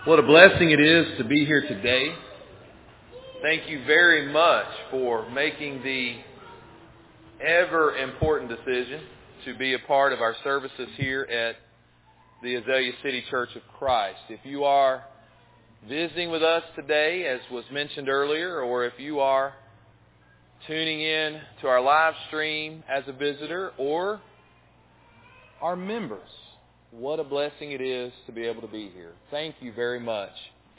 What a blessing it is to be here today. Thank you very much for making the ever important decision to be a part of our services here at the Azalea City Church of Christ. If you are visiting with us today, as was mentioned earlier, or if you are tuning in to our live stream as a visitor or our members, what a blessing it is to be able to be here. Thank you very much.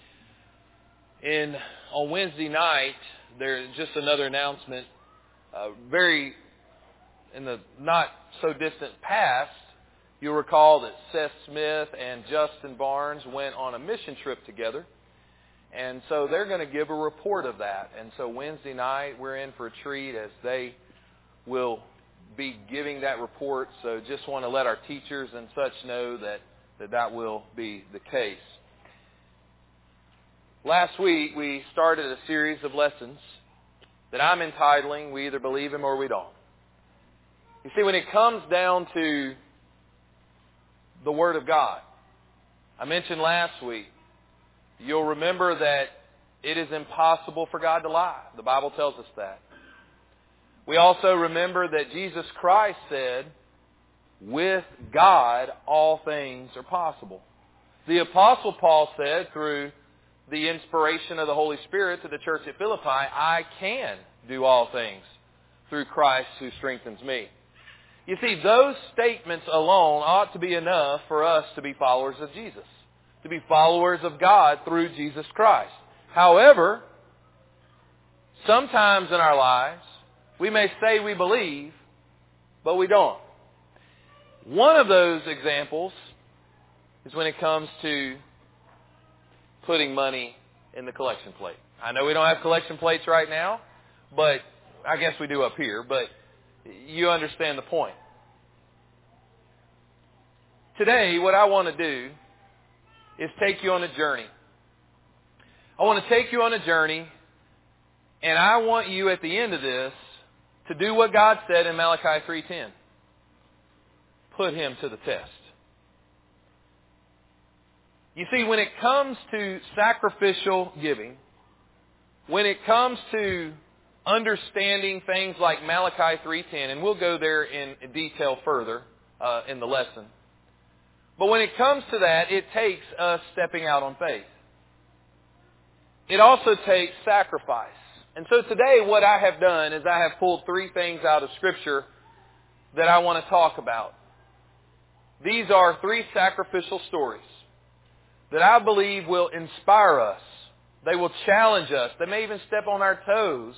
On Wednesday night, there's just another announcement. In the not so distant past, you'll recall that Seth Smith and Justin Barnes went on a mission trip together. And so they're going to give a report of that. And so Wednesday night, we're in for a treat as they will be giving that report. So just want to let our teachers and such know that will be the case. Last week, we started a series of lessons that I'm entitling, We Either Believe Him or We Don't. You see, when it comes down to the Word of God, I mentioned last week, you'll remember that it is impossible for God to lie. The Bible tells us that. We also remember that Jesus Christ said, with God, all things are possible. The Apostle Paul said, through the inspiration of the Holy Spirit to the church at Philippi, I can do all things through Christ who strengthens me. You see, those statements alone ought to be enough for us to be followers of Jesus, to be followers of God through Jesus Christ. However, sometimes in our lives, we may say we believe, but we don't. One of those examples is when it comes to putting money in the collection plate. I know we don't have collection plates right now, but I guess we do up here, but you understand the point. Today, what I want to do is take you on a journey. I want to take you on a journey, and I want you at the end of this to do what God said in Malachi 3:10. Put Him to the test. You see, when it comes to sacrificial giving, when it comes to understanding things like Malachi 3:10, and we'll go there in detail further in the lesson, but when it comes to that, it takes us stepping out on faith. It also takes sacrifice. And so today what I have done is I have pulled three things out of Scripture that I want to talk about. These are three sacrificial stories that I believe will inspire us. They will challenge us. They may even step on our toes.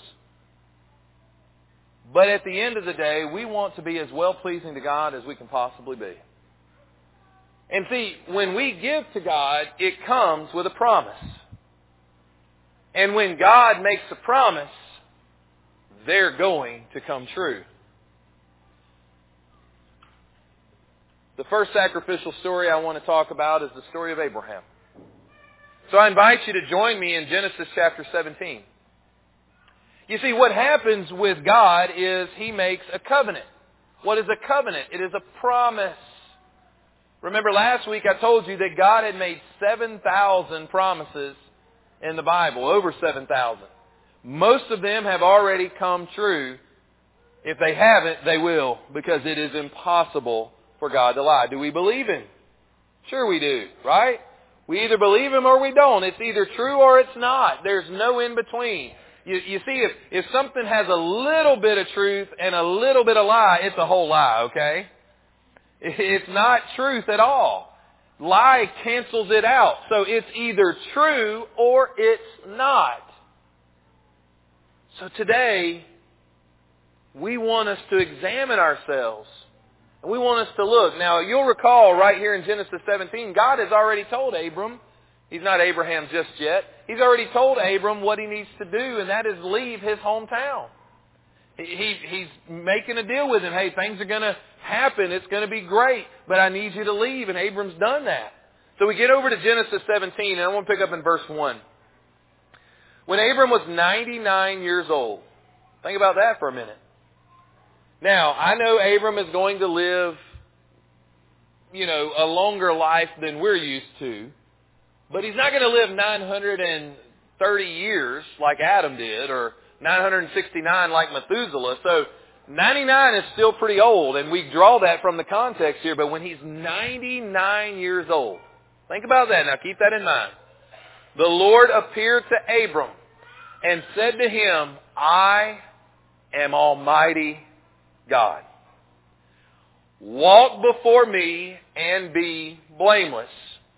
But at the end of the day, we want to be as well-pleasing to God as we can possibly be. And see, when we give to God, it comes with a promise. And when God makes a promise, they're going to come true. The first sacrificial story I want to talk about is the story of Abraham. So I invite you to join me in Genesis chapter 17. You see, what happens with God is He makes a covenant. What is a covenant? It is a promise. Remember last week I told you that God had made 7,000 promises in the Bible, over 7,000. Most of them have already come true. If they haven't, they will, because it is impossible for God to lie. Do we believe Him? Sure we do, right? We either believe Him or we don't. It's either true or it's not. There's no in between. You see, if something has a little bit of truth and a little bit of lie, it's a whole lie, okay? It's not truth at all. Lie cancels it out. So it's either true or it's not. So today, we want us to examine ourselves. And we want us to look. Now, you'll recall right here in Genesis 17, God has already told Abram. He's not Abraham just yet. He's already told Abram what he needs to do, and that is leave his hometown. He's making a deal with him. Hey, things are going to happen. It's going to be great, but I need you to leave. And Abram's done that. So we get over to Genesis 17, and I want to pick up in verse 1. When Abram was 99 years old. Think about that for a minute. Now, I know Abram is going to live, a longer life than we're used to. But he's not going to live 930 years like Adam did, or 969 like Methuselah. So 99 is still pretty old, and we draw that from the context here. But when he's 99 years old, think about that. Now keep that in mind. The Lord appeared to Abram and said to him, I am Almighty God. Walk before me and be blameless.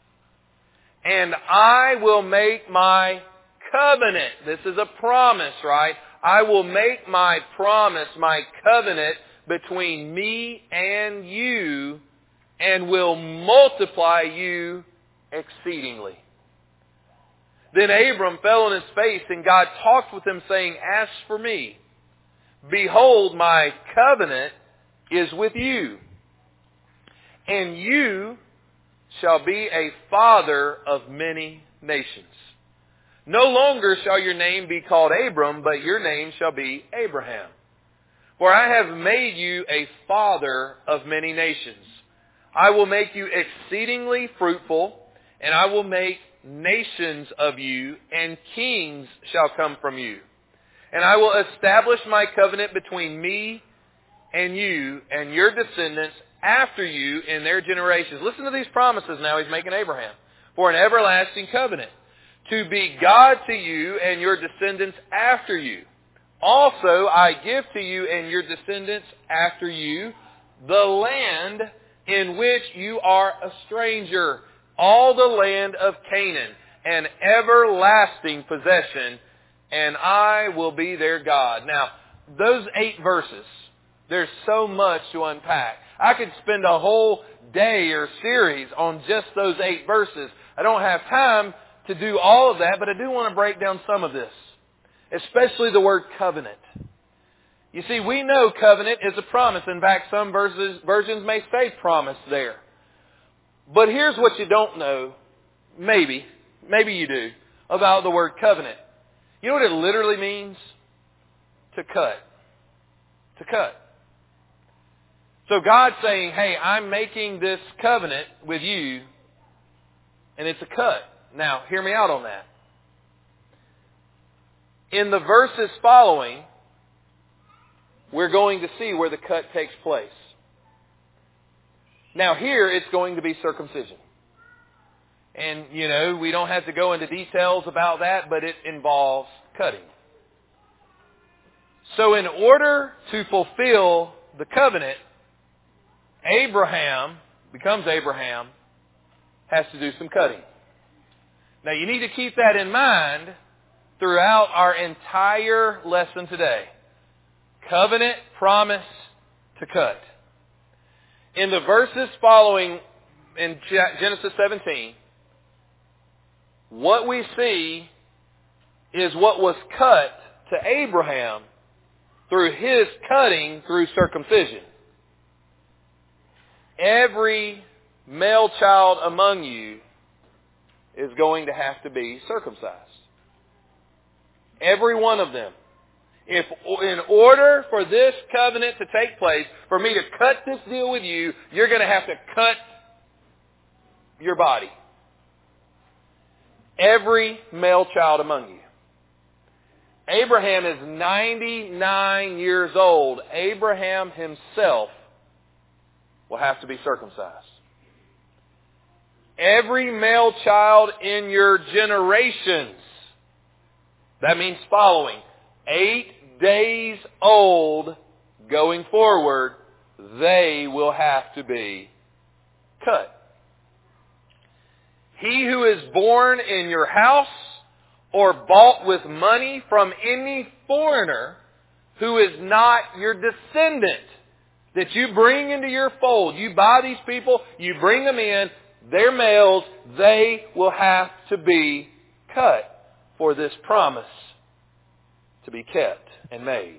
And I will make my covenant. This is a promise, right? I will make my promise, my covenant between me and you, and will multiply you exceedingly. Then Abram fell on his face, and God talked with him, saying, As for me, behold, my covenant is with you, and you shall be a father of many nations. No longer shall your name be called Abram, but your name shall be Abraham. For I have made you a father of many nations. I will make you exceedingly fruitful, and I will make nations of you, and kings shall come from you. And I will establish my covenant between me and you and your descendants after you in their generations. Listen to these promises now he's making Abraham. For an everlasting covenant, to be God to you and your descendants after you. Also, I give to you and your descendants after you the land in which you are a stranger, all the land of Canaan, an everlasting possession, and I will be their God. Now, those 8 verses, there's so much to unpack. I could spend a whole day or series on just those 8 verses. I don't have time to do all of that, but I do want to break down some of this, especially the word covenant. You see, we know covenant is a promise. In fact, some versions may say promise there. But here's what you don't know, maybe you do, about the word covenant. You know what it literally means? To cut. To cut. So God's saying, hey, I'm making this covenant with you, and it's a cut. Now, hear me out on that. In the verses following, we're going to see where the cut takes place. Now here, it's going to be circumcision. And, we don't have to go into details about that, but it involves cutting. So in order to fulfill the covenant, Abraham has to do some cutting. Now you need to keep that in mind throughout our entire lesson today. Covenant, promise, to cut. In the verses following in Genesis 17, what we see is what was cut to Abraham through his cutting through circumcision. Every male child among you is going to have to be circumcised. Every one of them. If in order for this covenant to take place, for me to cut this deal with you, you're going to have to cut your body. Every male child among you. Abraham is 99 years old. Abraham himself will have to be circumcised. Every male child in your generations, that means following, 8 days old going forward, they will have to be cut. He who is born in your house or bought with money from any foreigner who is not your descendant, that you bring into your fold, you buy these people, you bring them in, they're males, they will have to be cut for this promise to be kept and made.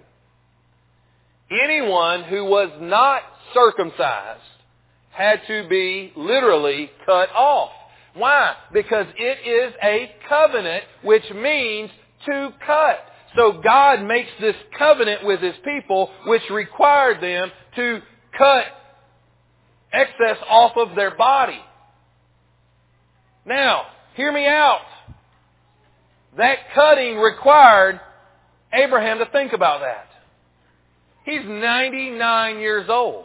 Anyone who was not circumcised had to be literally cut off. Why? Because it is a covenant, which means to cut. So God makes this covenant with His people, which required them to cut excess off of their body. Now, Hear me out. That cutting required Abraham to think about that. He's 99 years old.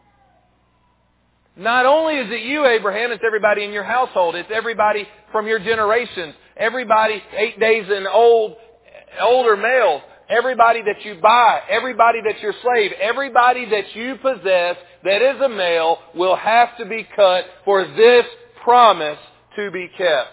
Not only is it you, Abraham, it's everybody in your household. It's everybody from your generations. Everybody 8 days and older males. Everybody that you buy. Everybody that's your slave. Everybody that you possess that is a male will have to be cut for this promise to be kept.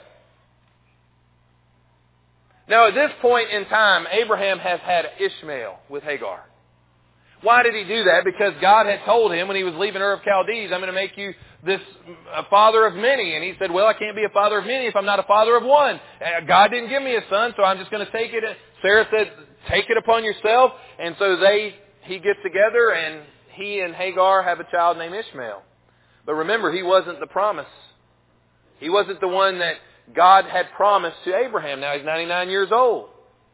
Now at this point in time, Abraham has had Ishmael with Hagar. Why did he do that? Because God had told him when he was leaving Ur of Chaldees, I'm going to make you a father of many. And he said, well, I can't be a father of many if I'm not a father of one. God didn't give me a son, so I'm just going to take it. Sarah said, take it upon yourself. And so he gets together and he and Hagar have a child named Ishmael. But remember, he wasn't the promise. He wasn't the one that God had promised to Abraham. Now he's 99 years old.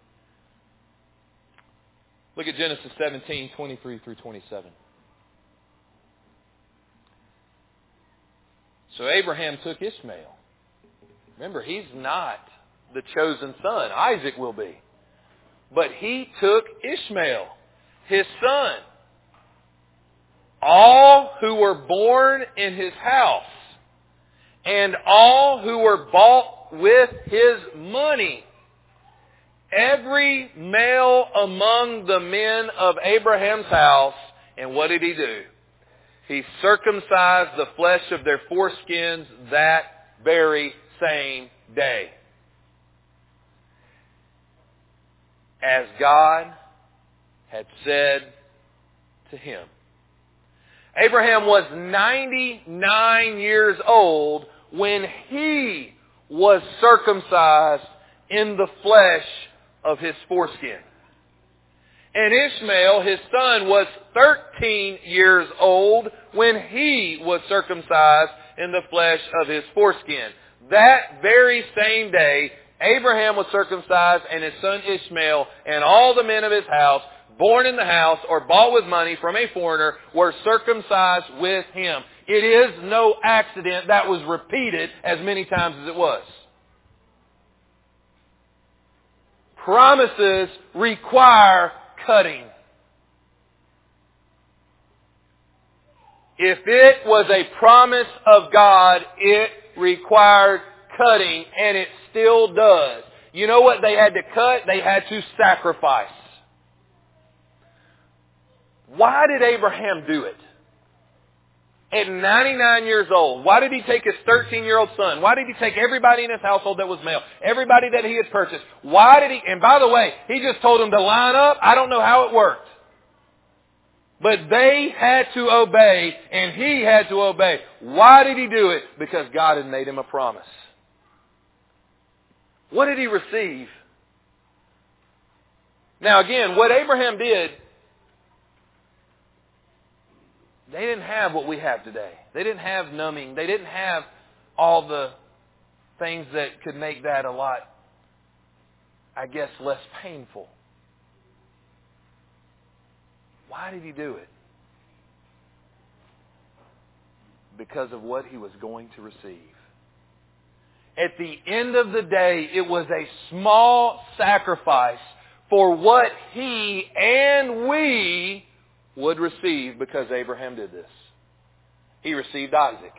Look at Genesis 17, 23 through 27. So Abraham took Ishmael. Remember, he's not the chosen son. Isaac will be. But he took Ishmael, his son, all who were born in his house, and all who were bought with his money, every male among the men of Abraham's house. And what did he do? He circumcised the flesh of their foreskins that very same day, as God had said to him. Abraham was 99 years old when he was circumcised in the flesh of his foreskin. And Ishmael, his son, was 13 years old when he was circumcised in the flesh of his foreskin. That very same day, Abraham was circumcised, and his son Ishmael and all the men of his house, born in the house or bought with money from a foreigner, were circumcised with him. It is no accident that was repeated as many times as it was. Promises require cutting. If it was a promise of God, it required cutting, and it still does. You know what they had to cut? They had to sacrifice. Why did Abraham do it? At 99 years old, why did he take his 13-year-old son? Why did he take everybody in his household that was male? Everybody that he had purchased? Why did he, and by the way, he just told them to line up. I don't know how it worked. But they had to obey, and he had to obey. Why did he do it? Because God had made him a promise. What did he receive? Now again, what Abraham did, they didn't have what we have today. They didn't have numbing. They didn't have all the things that could make that a lot, I guess, less painful. Why did he do it? Because of what he was going to receive. At the end of the day, it was a small sacrifice for what he and we would receive because Abraham did this. He received Isaac.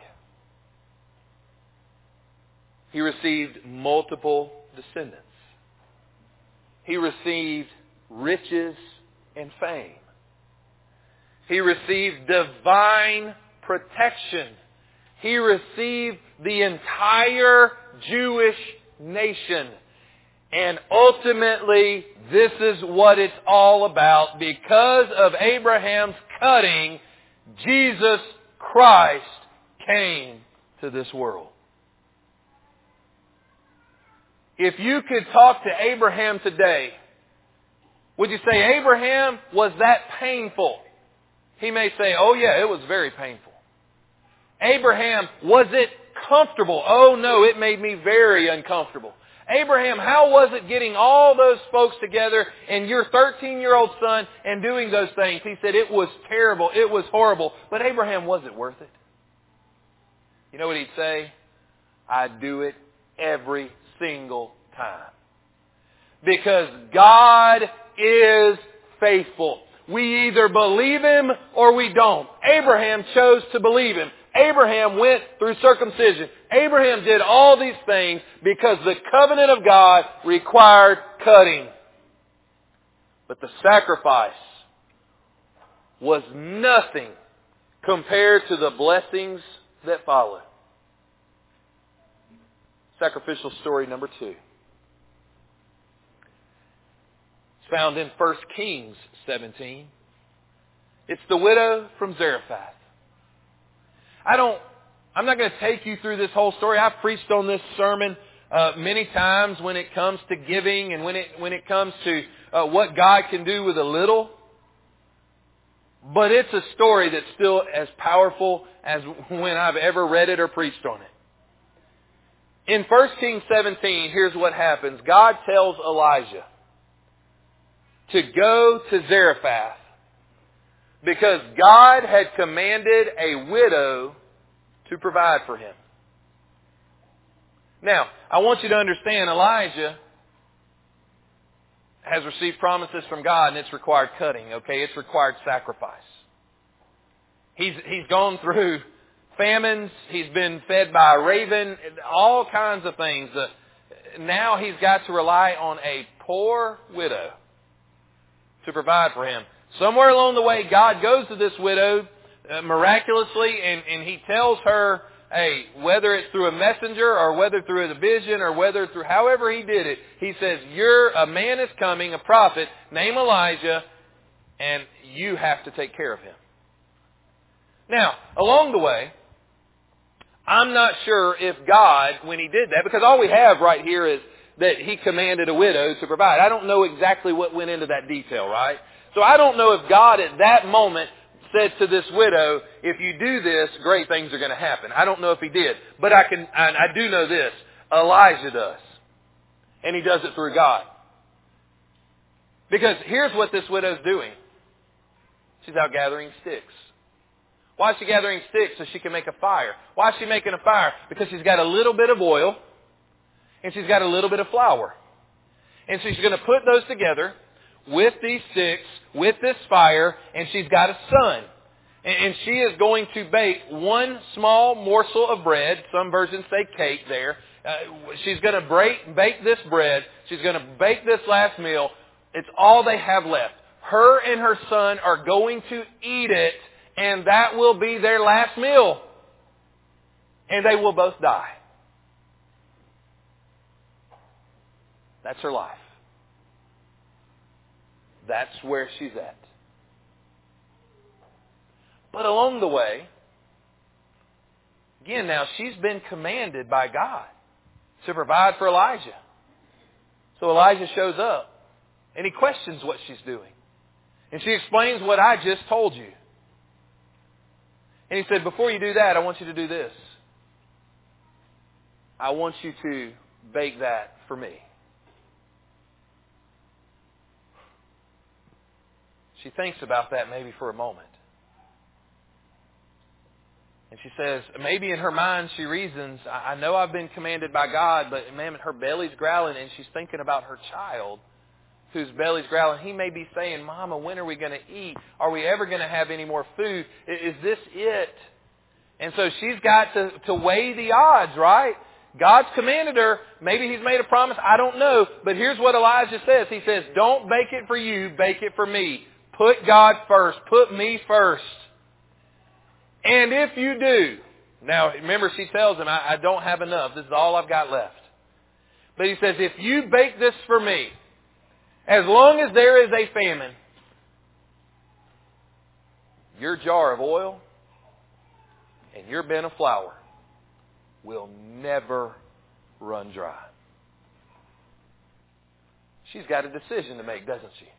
He received multiple descendants. He received riches and fame. He received divine protection. He received the entire Jewish nation. And ultimately, this is what it's all about. Because of Abraham's cutting, Jesus Christ came to this world. If you could talk to Abraham today, would you say, Abraham, was that painful? He may say, oh yeah, it was very painful. Abraham, was it comfortable? Oh no, it made me very uncomfortable. Abraham, how was it getting all those folks together and your 13-year-old son and doing those things? He said it was terrible. It was horrible. But Abraham, was it worth it? You know what he'd say? I'd do it every single time. Because God is faithful. We either believe Him or we don't. Abraham chose to believe Him. Abraham went through circumcision. Abraham did all these things because the covenant of God required cutting. But the sacrifice was nothing compared to the blessings that followed. Sacrificial story number 2. It's found in 1 Kings 17. It's the widow from Zarephath. I'm not going to take you through this whole story. I've preached on this sermon many times when it comes to giving and when it comes to what God can do with a little. But it's a story that's still as powerful as when I've ever read it or preached on it. In 1 Kings 17, here's what happens. God tells Elijah to go to Zarephath because God had commanded a widow to provide for him. Now, I want you to understand, Elijah has received promises from God and it's required cutting, okay? It's required sacrifice. He's gone through famines. He's been fed by a raven, all kinds of things. Now he's got to rely on a poor widow to provide for him. Somewhere along the way, God goes to this widow miraculously and He tells her, hey, whether it's through a messenger or whether through a vision or whether through however He did it, He says, a man is coming, a prophet named Elijah, and you have to take care of him. Now, along the way, I'm not sure if God, when He did that, because all we have right here is that He commanded a widow to provide. I don't know exactly what went into that detail, right? So I don't know if God at that moment said to this widow, if you do this, great things are going to happen. I don't know if He did. But I do know this. Elijah does. And he does it through God. Because here's what this widow's doing. She's out gathering sticks. Why is she gathering sticks? So she can make a fire. Why is she making a fire? Because she's got a little bit of oil and she's got a little bit of flour. And so she's going to put those together with these sticks, with this fire, and she's got a son. And she is going to bake one small morsel of bread. Some versions say cake there. She's going to bake this bread. She's going to bake this last meal. It's all they have left. Her and her son are going to eat it, and that will be their last meal. And they will both die. That's her life. That's where she's at. But along the way, again now, she's been commanded by God to provide for Elijah. So Elijah shows up and he questions what she's doing. And she explains what I just told you. And he said, before you do that, I want you to do this. I want you to bake that for me. She thinks about that maybe for a moment. And she says, maybe in her mind she reasons, I know I've been commanded by God, but man, her belly's growling and she's thinking about her child whose belly's growling. He may be saying, Mama, when are we going to eat? Are we ever going to have any more food? Is this it? And so she's got to weigh the odds, right? God's commanded her. Maybe He's made a promise. I don't know. But here's what Elijah says. He says, don't bake it for you, bake it for me. Put God first. Put me first. And if you do, now remember she tells him, I don't have enough. This is all I've got left. But he says, if you bake this for me, as long as there is a famine, your jar of oil and your bin of flour will never run dry. She's got a decision to make, doesn't she?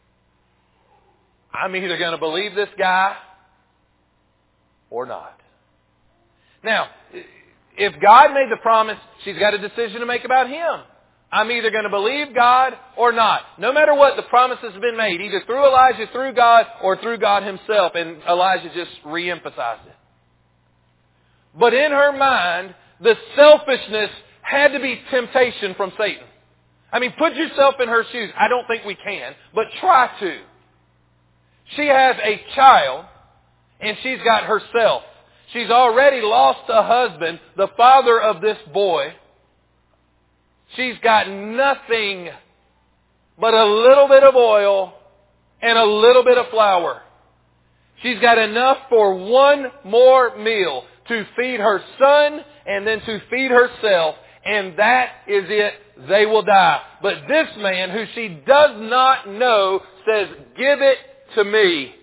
I'm either going to believe this guy or not. Now, if God made the promise, she's got a decision to make about Him. I'm either going to believe God or not. No matter what, the promise has been made, either through Elijah, through God, or through God Himself. And Elijah just re-emphasized it. But in her mind, the selfishness had to be temptation from Satan. I mean, put yourself in her shoes. I don't think we can, but try to. She has a child, and she's got herself. She's already lost a husband, the father of this boy. She's got nothing but a little bit of oil and a little bit of flour. She's got enough for one more meal to feed her son and then to feed herself. And that is it. They will die. But this man, who she does not know, says, "Give it to me."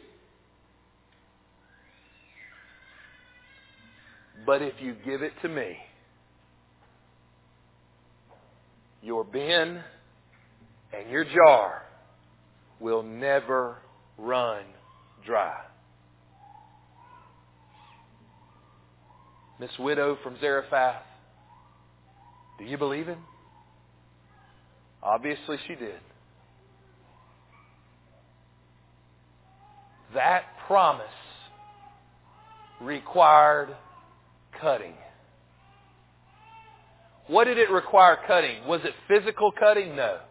But if you give it to me, your bin and your jar will never run dry. Miss Widow from Zarephath, do you believe him? Obviously she did. That promise required cutting. What did it require cutting? Was it physical cutting? No.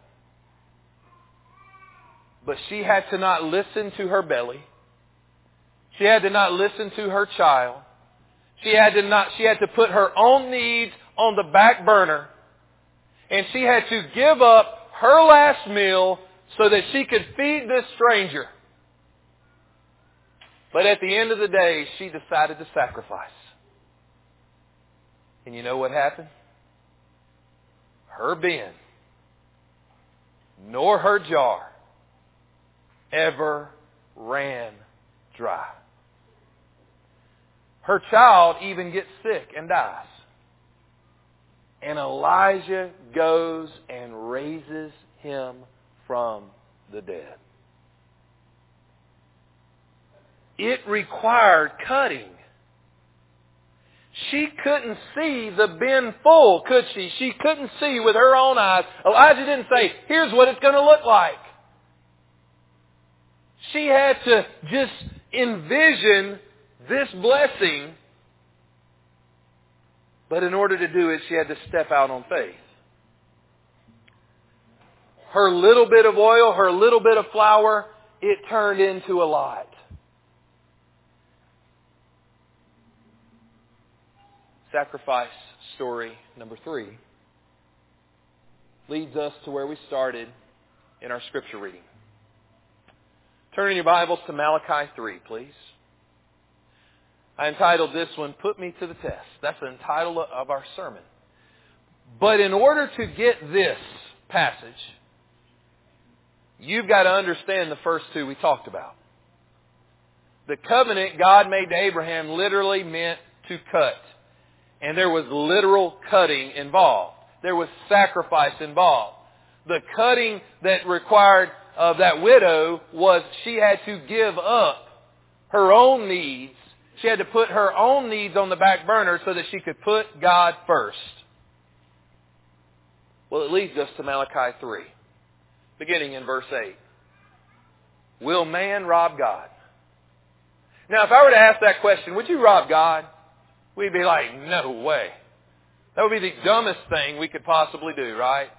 But she had to not listen to her belly. She had to not listen to her child. She had to put her own needs on the back burner. And she had to give up her last meal so that she could feed this stranger. But at the end of the day, she decided to sacrifice. And you know what happened? Her bin, nor her jar, ever ran dry. Her child even gets sick and dies. And Elijah goes and raises him from the dead. It required cutting. She couldn't see the bin full, could she? She couldn't see with her own eyes. Elijah didn't say, "Here's what it's going to look like." She had to just envision this blessing. But in order to do it, she had to step out on faith. Her little bit of oil, her little bit of flour, it turned into a lot. Sacrifice story number 3 leads us to where we started in our scripture reading. Turn in your Bibles to Malachi 3, please. I entitled this one, "Put Me to the Test." That's the title of our sermon. But in order to get this passage, you've got to understand the first two we talked about. The covenant God made to Abraham literally meant to cut. And there was literal cutting involved. There was sacrifice involved. The cutting that required of that widow was she had to give up her own needs. She had to put her own needs on the back burner so that she could put God first. Well, it leads us to Malachi 3, beginning in verse 8. Will man rob God? Now, if I were to ask that question, would you rob God? We'd be like, no way. That would be the dumbest thing we could possibly do, right?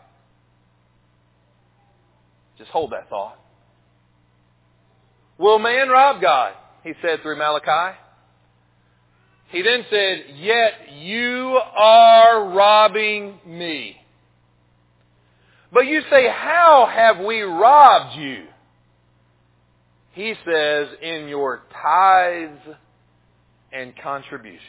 Just hold that thought. Will man rob God? He said through Malachi. He then said, yet you are robbing me. But you say, how have we robbed you? He says, in your tithes and contributions.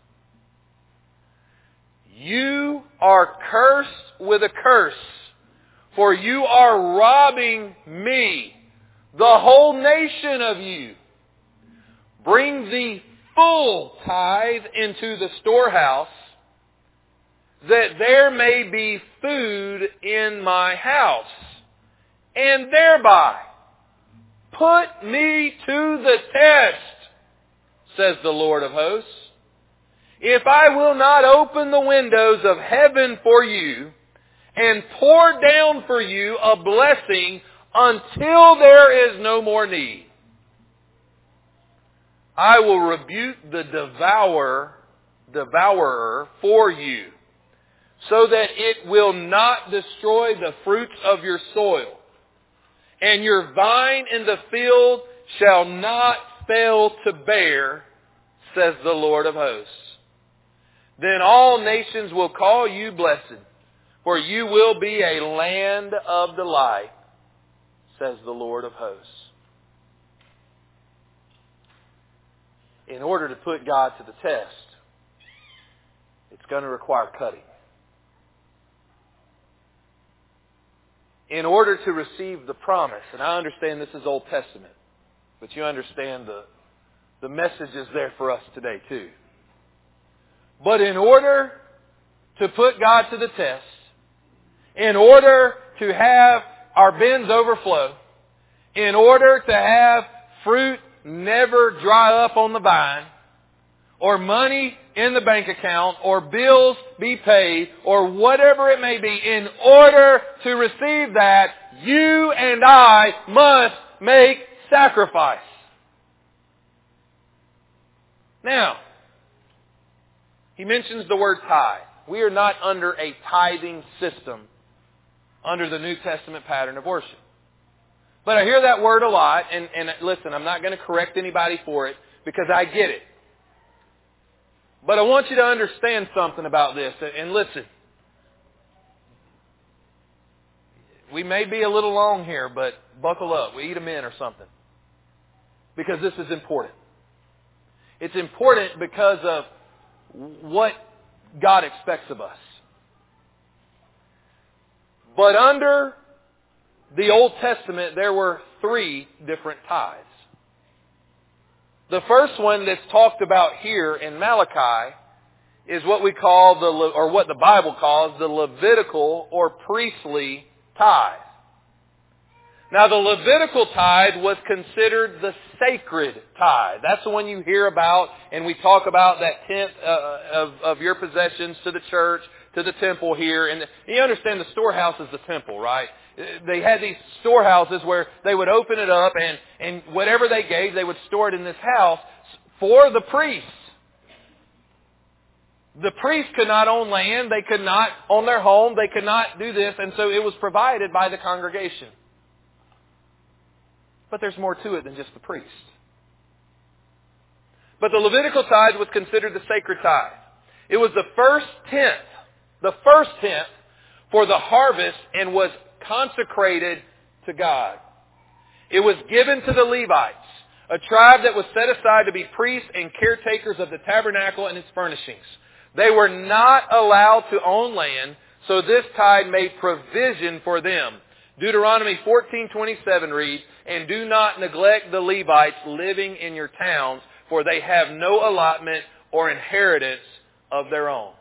You are cursed with a curse, for you are robbing me, the whole nation of you. Bring the full tithe into the storehouse, that there may be food in my house, and thereby put me to the test, says the Lord of hosts. If I will not open the windows of heaven for you and pour down for you a blessing until there is no more need, I will rebuke the devourer for you, so that it will not destroy the fruits of your soil. And your vine in the field shall not fail to bear, says the Lord of hosts. Then all nations will call you blessed, for you will be a land of delight, says the Lord of hosts. In order to put God to the test, it's going to require cutting. In order to receive the promise, and I understand this is Old Testament, but you understand the message is there for us today too. But in order to put God to the test, in order to have our bins overflow, in order to have fruit never dry up on the vine, or money in the bank account, or bills be paid, or whatever it may be, in order to receive that, you and I must make sacrifice. Now, he mentions the word tithe. We are not under a tithing system under the New Testament pattern of worship. But I hear that word a lot, and listen, I'm not going to correct anybody for it, because I get it. But I want you to understand something about this. And listen, we may be a little long here, but buckle up. We eat them in or something. Because this is important. It's important because of what God expects of us. But under the Old Testament, there were 3 different tithes. The first one that's talked about here in Malachi is what we call or what the Bible calls the Levitical or priestly tithe. Now the Levitical tithe was considered the sacred tithe. That's the one you hear about, and we talk about that tenth of your possessions to the church, to the temple here. And you understand the storehouse is the temple, right? They had these storehouses where they would open it up, and whatever they gave, they would store it in this house for the priests. The priests could not own land. They could not own their home. They could not do this. And so it was provided by the congregation. But there's more to it than just the priest. But the Levitical tithe was considered the sacred tithe. It was the first tenth for the harvest, and was consecrated to God. It was given to the Levites, a tribe that was set aside to be priests and caretakers of the tabernacle and its furnishings. They were not allowed to own land, so this tithe made provision for them. Deuteronomy 14:27 reads, "And do not neglect the Levites living in your towns, for they have no allotment or inheritance of their own."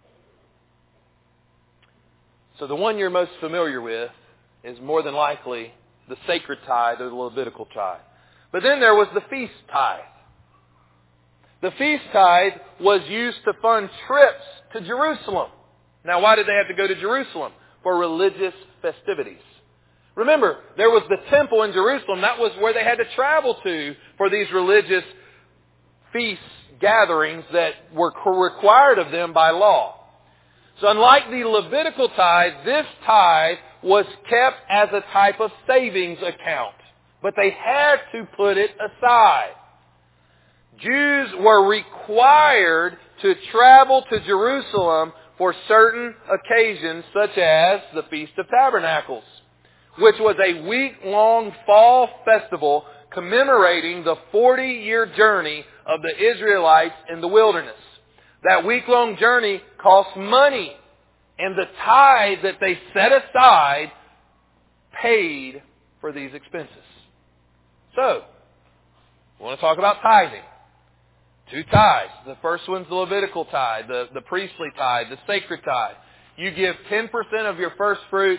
So the one you're most familiar with is more than likely the sacred tithe or the Levitical tithe. But then there was the feast tithe. The feast tithe was used to fund trips to Jerusalem. Now, why did they have to go to Jerusalem? For religious festivities. Remember, there was the temple in Jerusalem. That was where they had to travel to for these religious feast gatherings that were required of them by law. So unlike the Levitical tithe, this tithe was kept as a type of savings account. But they had to put it aside. Jews were required to travel to Jerusalem for certain occasions, such as the Feast of Tabernacles, which was a week-long fall festival commemorating the 40-year journey of the Israelites in the wilderness. That week-long journey cost money, and the tithe that they set aside paid for these expenses. So, we want to talk about tithing. 2 tithes. The first one's the Levitical tithe, the priestly tithe, the sacred tithe. You give 10% of your first fruit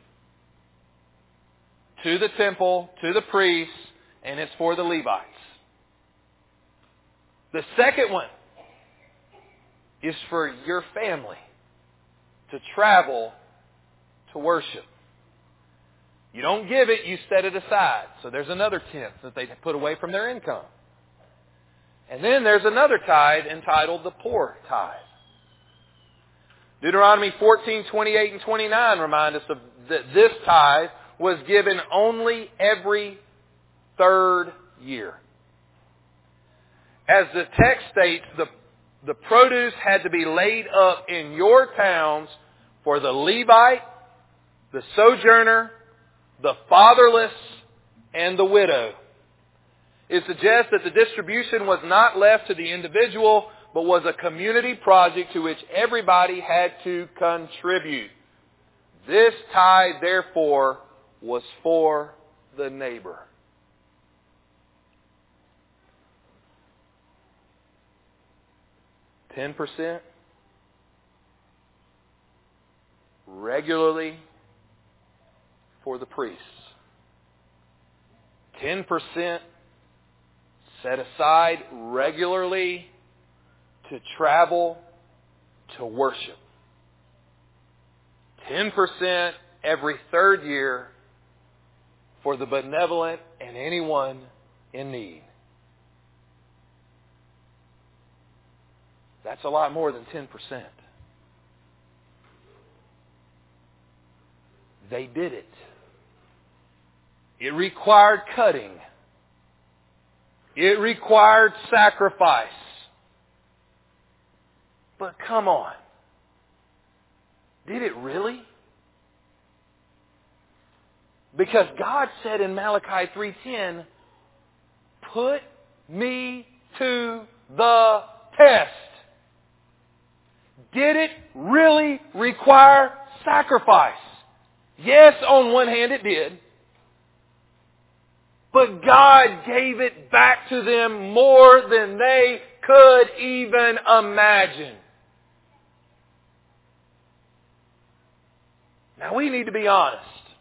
to the temple, to the priests, and it's for the Levites. The second one is for your family to travel to worship. You don't give it, you set it aside. So there's another tenth that they put away from their income. And then there's another tithe entitled the poor tithe. Deuteronomy 14, 28 and 29 remind us of that this tithe was given only every third year. As the text states, the produce had to be laid up in your towns for the Levite, the sojourner, the fatherless, and the widow. It suggests that the distribution was not left to the individual, but was a community project to which everybody had to contribute. This tithe, therefore, was for the neighbor. $10% regularly for the priests. 10% set aside regularly to travel to worship. 10% every third year for the benevolent and anyone in need. That's a lot more than 10%. They did it. It required cutting. It required sacrifice. But come on. Did it really? Because God said in Malachi 3:10, put me to the test. Did it really require sacrifice? Yes, on one hand it did. But God gave it back to them more than they could even imagine. Now we need to be honest.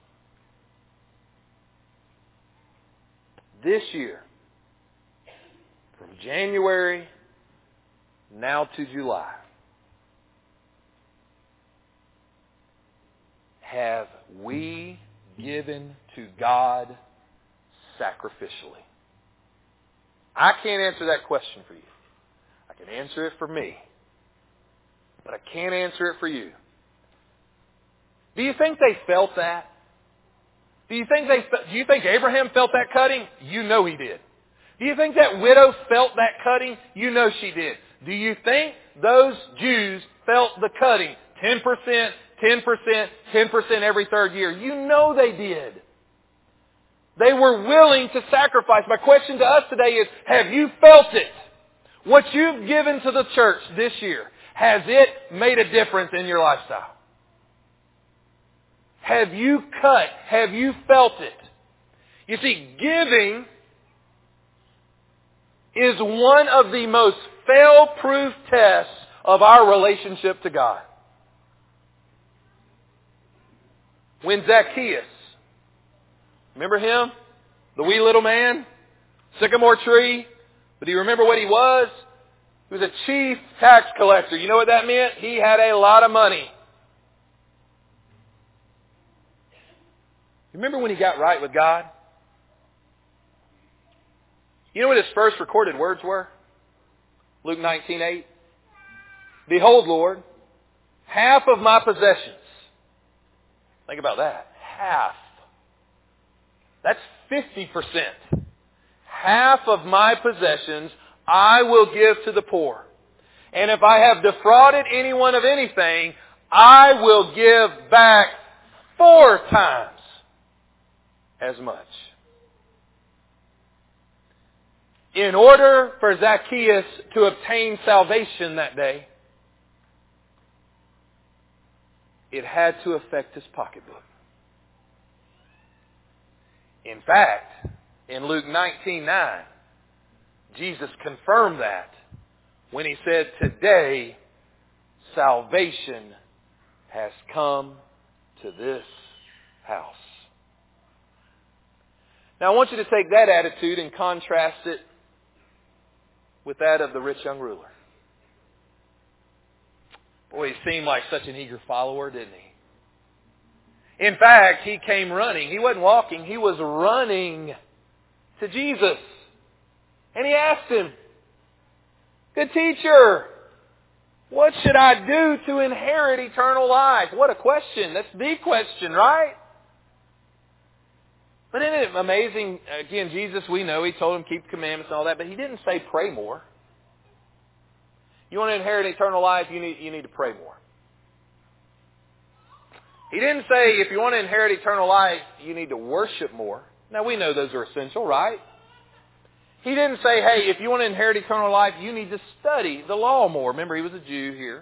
This year, from January now to July, have we given to God sacrificially? I can't answer that question for you. I can answer it for me. But I can't answer it for you. Do you think they felt that? Do you think Abraham felt that cutting? You know he did. Do you think that widow felt that cutting? You know she did. Do you think those Jews felt the cutting? 10%, 10%, 10% every third year. You know they did. They were willing to sacrifice. My question to us today is, have you felt it? What you've given to the church this year, has it made a difference in your lifestyle? Have you cut? Have you felt it? You see, giving is one of the most fail-proof tests of our relationship to God. When Zacchaeus, remember him? The wee little man? Sycamore tree? But do you remember what he was? He was a chief tax collector. You know what that meant? He had a lot of money. Remember when he got right with God? You know what his first recorded words were? Luke 19:8. Behold, Lord, half of my possessions. Think about that. Half. That's 50%. Half of my possessions I will give to the poor. And if I have defrauded anyone of anything, I will give back 4 times as much. In order for Zacchaeus to obtain salvation that day, it had to affect his pocketbook. In fact, in Luke 19:9, Jesus confirmed that when he said, today salvation has come to this house. Now I want you to take that attitude and contrast it with that of the rich young ruler. Boy, he seemed like such an eager follower, didn't he? In fact, he came running. He wasn't walking. He was running to Jesus. And he asked him, good teacher, What should I do to inherit eternal life? What a question. That's the question, right? But isn't it amazing? Again, Jesus, we know, He told him keep the commandments and all that, but He didn't say pray more. You want to inherit eternal life, you need to pray more. He didn't say if you want to inherit eternal life, you need to worship more. Now we know those are essential, right? He didn't say, hey, if you want to inherit eternal life, you need to study the law more. Remember, He was a Jew here.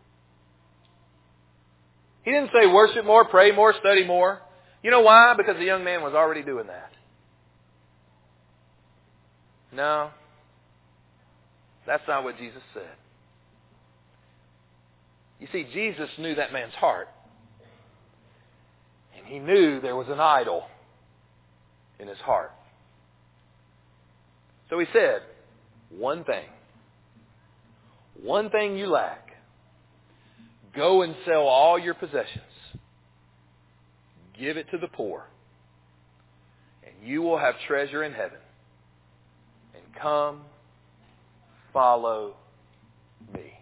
He didn't say worship more, pray more, study more. You know why? Because the young man was already doing that. No, that's not what Jesus said. You see, Jesus knew that man's heart. And He knew there was an idol in his heart. So He said, one thing you lack. Go and sell all your possessions. Give it to the poor. And you will have treasure in heaven. And come, follow me.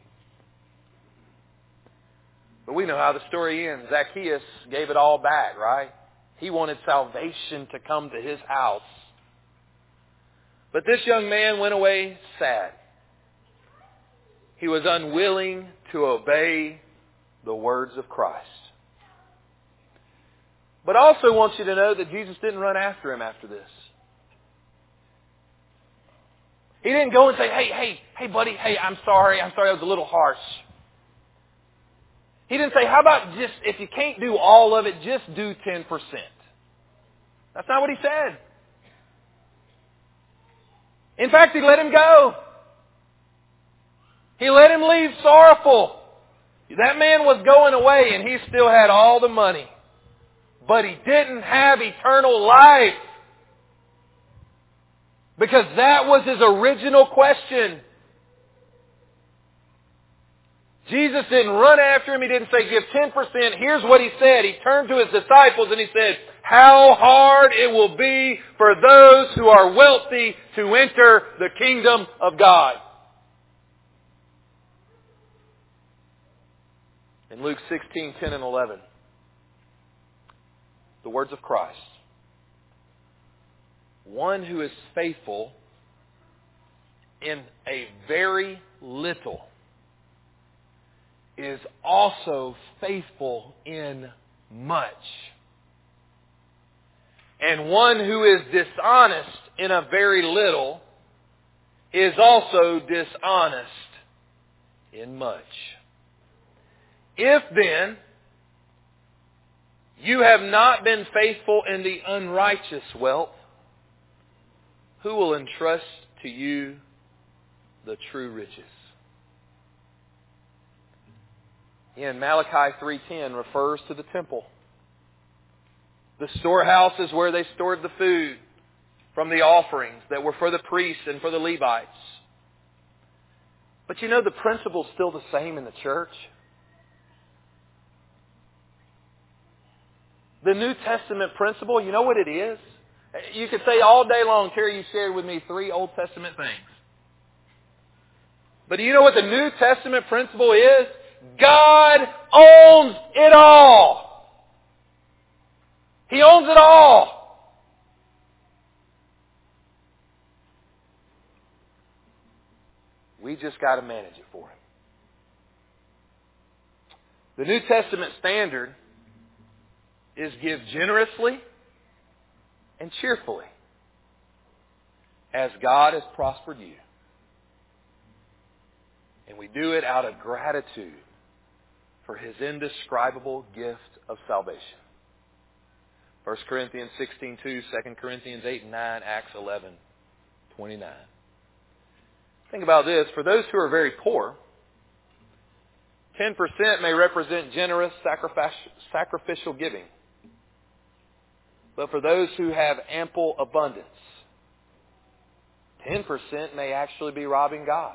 But we know how the story ends. Zacchaeus gave it all back, right? He wanted salvation to come to his house. But this young man went away sad. He was unwilling to obey the words of Christ. But I also want you to know that Jesus didn't run after him after this. He didn't go and say, hey buddy, I'm sorry, I was a little harsh. He didn't say, how about just, if you can't do all of it, just do 10%. That's not what He said. In fact, He let him go. He let him leave sorrowful. That man was going away and he still had all the money. But he didn't have eternal life. Because that was his original question. Jesus didn't run after him. He didn't say, give 10%. Here's what He said. He turned to His disciples and He said, how hard it will be for those who are wealthy to enter the kingdom of God. In Luke 16:10 and 11, the words of Christ. One who is faithful in a very little is also faithful in much. And one who is dishonest in a very little is also dishonest in much. If then you have not been faithful in the unrighteous wealth, who will entrust to you the true riches? In Malachi 3:10 refers to the temple. The storehouses where they stored the food from the offerings that were for the priests and for the Levites. But you know, the principle's still the same in the church. The New Testament principle, you know what it is? You could say all day long, Terry, you shared with me 3 Old Testament things. But do you know what the New Testament principle is? God owns it all. He owns it all. We just got to manage it for Him. The New Testament standard is give generously and cheerfully as God has prospered you. And we do it out of gratitude for His indescribable gift of salvation. 1 Corinthians 16:2, 2 Corinthians 8 and 9, Acts 11:29. Think about this. For those who are very poor, 10% may represent generous sacrificial giving. But for those who have ample abundance, 10% may actually be robbing God.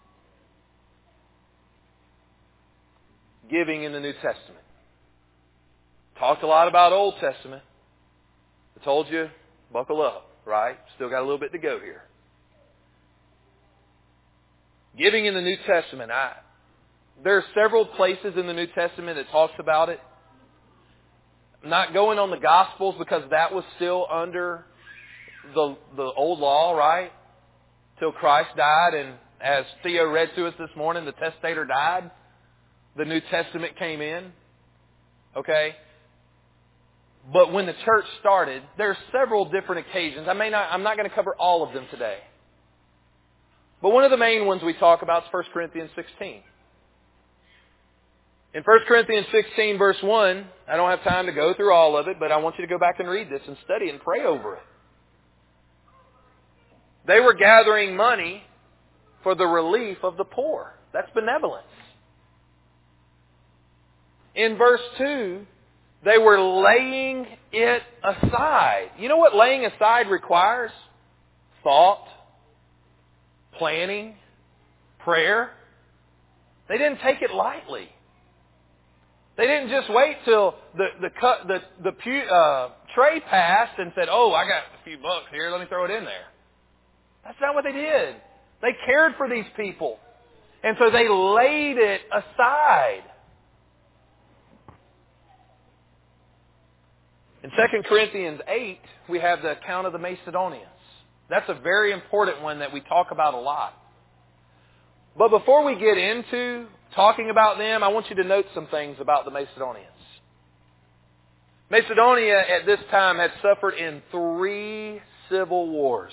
Giving in the New Testament. Talked a lot about Old Testament. I told you, buckle up, right? Still got a little bit to go here. Giving in the New Testament. There are several places in the New Testament that talks about it. I'm not going on the Gospels because that was still under the old law, right? Till Christ died, and as Theo read to us this morning, the testator died. The New Testament came in. Okay? But when the church started, there are several different occasions. I'm not going to cover all of them today. But one of the main ones we talk about is 1 Corinthians 16. In 1 Corinthians 16 verse 1, I don't have time to go through all of it, but I want you to go back and read this and study and pray over it. They were gathering money for the relief of the poor. That's benevolence. In verse 2, they were laying it aside. You know what laying aside requires? Thought, planning, prayer. They didn't take it lightly. They didn't just wait till the tray passed and said, "Oh, I got a few bucks here. Let me throw it in there." That's not what they did. They cared for these people, and so they laid it aside. In 2 Corinthians 8, we have the account of the Macedonians. That's a very important one that we talk about a lot. But before we get into talking about them, I want you to note some things about the Macedonians. Macedonia at this time had suffered in 3 civil wars.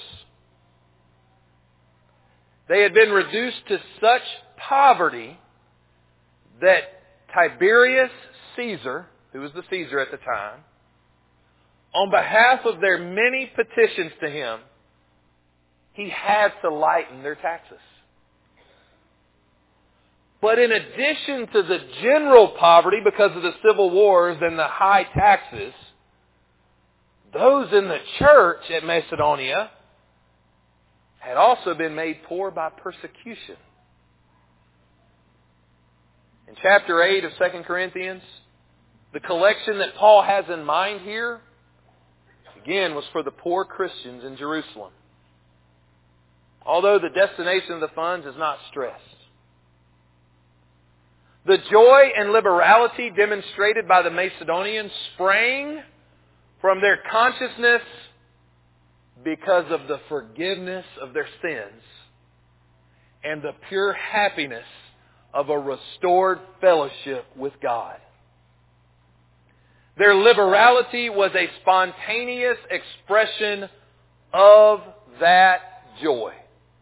They had been reduced to such poverty that Tiberius Caesar, who was the Caesar at the time, on behalf of their many petitions to him, he had to lighten their taxes. But in addition to the general poverty because of the civil wars and the high taxes, those in the church at Macedonia had also been made poor by persecution. In chapter 8 of 2 Corinthians, the collection that Paul has in mind here, again, was for the poor Christians in Jerusalem. Although the destination of the funds is not stressed. The joy and liberality demonstrated by the Macedonians sprang from their consciousness because of the forgiveness of their sins and the pure happiness of a restored fellowship with God. Their liberality was a spontaneous expression of that joy.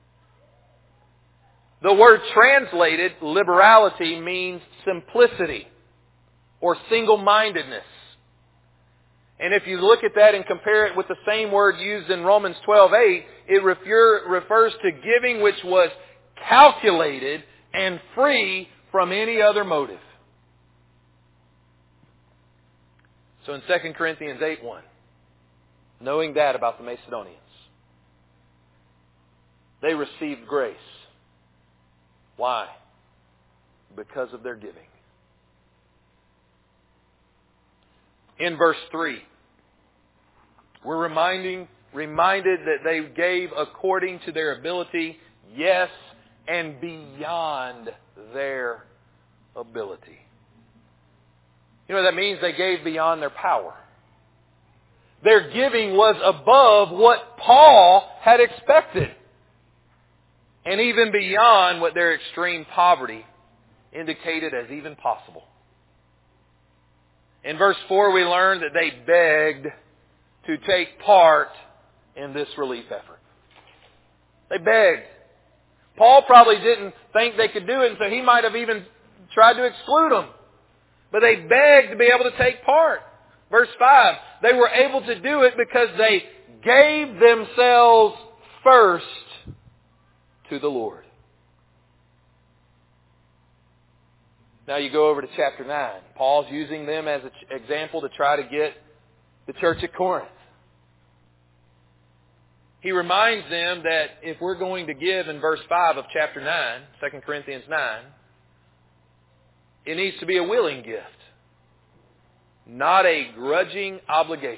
The word translated liberality means simplicity or single-mindedness. And if you look at that and compare it with the same word used in Romans 12:8, it refers to giving which was calculated and free from any other motive. So in 2 Corinthians 8:1, knowing that about the Macedonians, they received grace. Why? Because of their giving. In verse 3, we're reminded that they gave according to their ability, yes, and beyond their ability. You know what that means? They gave beyond their power. Their giving was above what Paul had expected. And even beyond what their extreme poverty indicated as even possible. In verse 4 we learn that they begged to take part in this relief effort. They begged. Paul probably didn't think they could do it, and so he might have even tried to exclude them. But they begged to be able to take part. Verse 5, they were able to do it because they gave themselves first to the Lord. Now you go over to chapter 9. Paul's using them as an example to try to get the church at Corinth. He reminds them that if we're going to give in verse 5 of chapter 9, 2 Corinthians 9, it needs to be a willing gift, not a grudging obligation.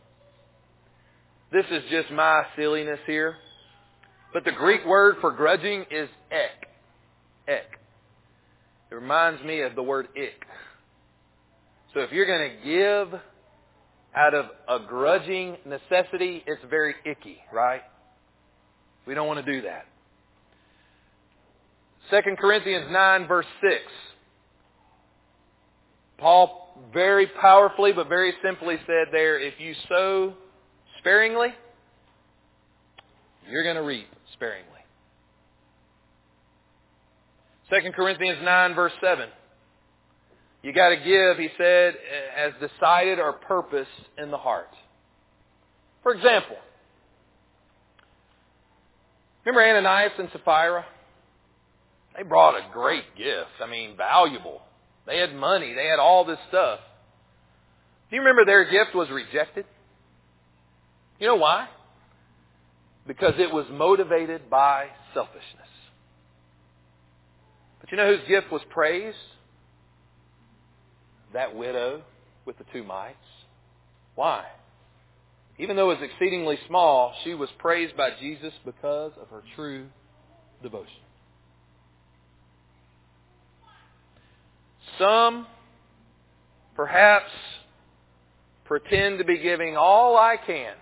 This is just my silliness here. But the Greek word for grudging is ek. Ek. It reminds me of the word ick. So if you're going to give out of a grudging necessity, it's very icky, right? We don't want to do that. 2 Corinthians 9 verse 6. Paul very powerfully but very simply said there, if you sow sparingly, you're going to reap sparingly. 2 Corinthians 9 verse 7. You got to give, he said, as decided or purpose in the heart. For example, remember Ananias and Sapphira? They brought a great gift. I mean, valuable. They had money. They had all this stuff. Do you remember their gift was rejected? You know why? Because it was motivated by selfishness. But you know whose gift was praised? That widow with the 2 mites. Why? Even though it was exceedingly small, she was praised by Jesus because of her true devotion. Some, perhaps, pretend to be giving all I can,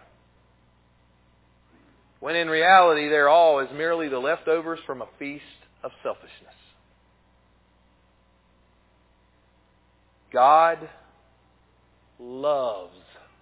when in reality their all is merely the leftovers from a feast of selfishness. God loves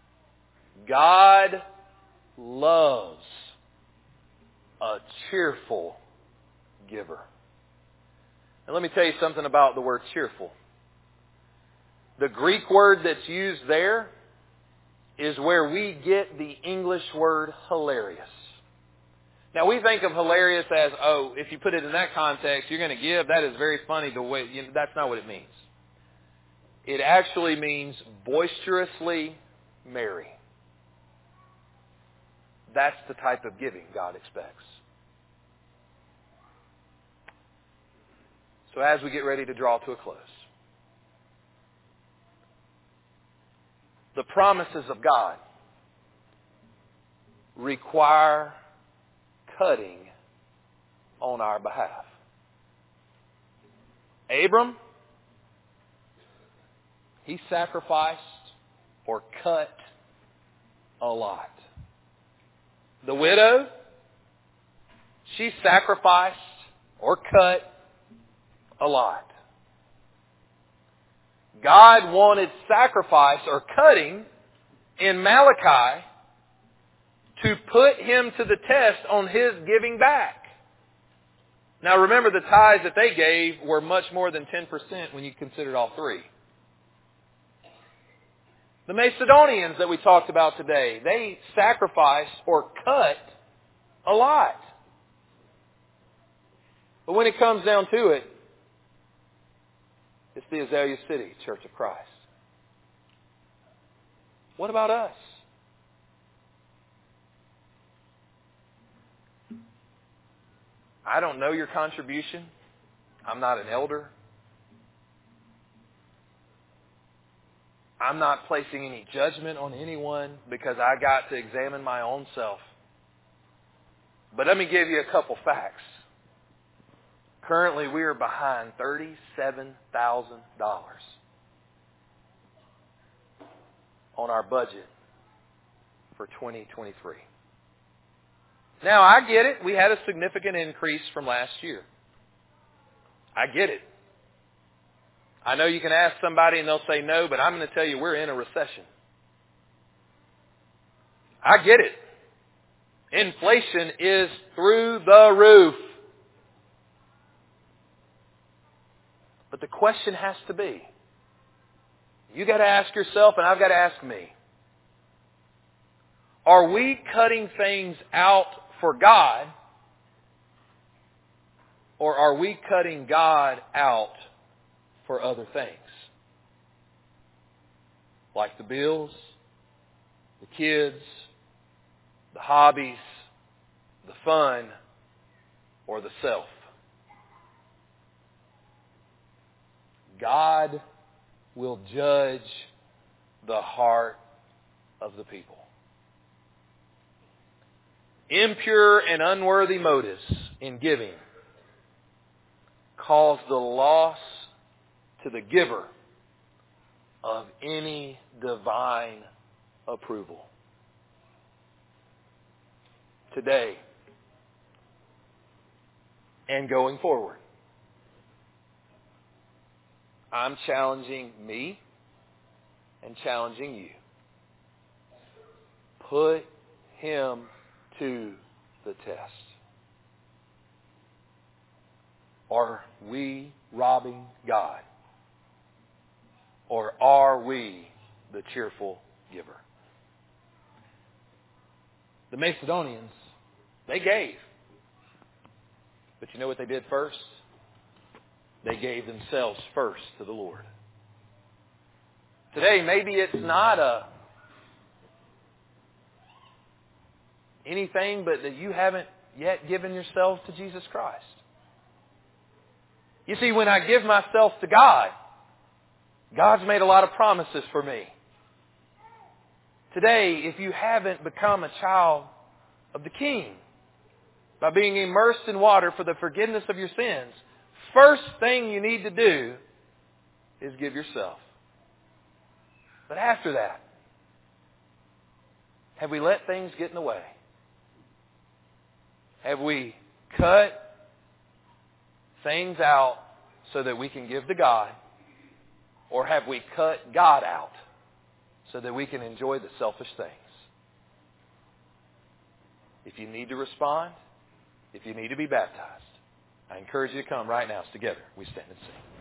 a cheerful giver. And let me tell you something about the word cheerful. The Greek word that's used there is where we get the English word hilarious. Now we think of hilarious as, oh, if you put it in that context, you're going to give, that is very funny. That's not what it means. It actually means boisterously merry. That's the type of giving God expects. So as we get ready to draw to a close, the promises of God require cutting on our behalf. Abram, he sacrificed or cut a lot. The widow, she sacrificed or cut a lot. God wanted sacrifice or cutting in Malachi to put him to the test on his giving back. Now remember, the tithes that they gave were much more than 10% when you considered all three. The Macedonians that we talked about today, they sacrificed or cut a lot. But when it comes down to it, it's the Azalea City Church of Christ. What about us? I don't know your contribution. I'm not an elder. I'm not placing any judgment on anyone because I got to examine my own self. But let me give you a couple facts. Currently, we are behind $37,000 on our budget for 2023. Now, I get it. We had a significant increase from last year. I get it. I know you can ask somebody and they'll say no, but I'm going to tell you we're in a recession. I get it. Inflation is through the roof. But the question has to be, you got to ask yourself and I've got to ask me, are we cutting things out for God, or are we cutting God out for other things? Like the bills, the kids, the hobbies, the fun, or the self. God will judge the heart of the people. Impure and unworthy motives in giving cause the loss to the giver of any divine approval. Today and going forward, I'm challenging me and challenging you. Put Him to the test. Are we robbing God? Or are we the cheerful giver? The Macedonians, they gave. But you know what they did first? They gave themselves first to the Lord. Today, maybe it's not anything but that you haven't yet given yourself to Jesus Christ. You see, when I give myself to God, God's made a lot of promises for me. Today, if you haven't become a child of the King by being immersed in water for the forgiveness of your sins, first thing you need to do is give yourself. But after that, have we let things get in the way? Have we cut things out so that we can give to God? Or have we cut God out so that we can enjoy the selfish things? If you need to respond, if you need to be baptized, I encourage you to come right now. Together we stand and sing.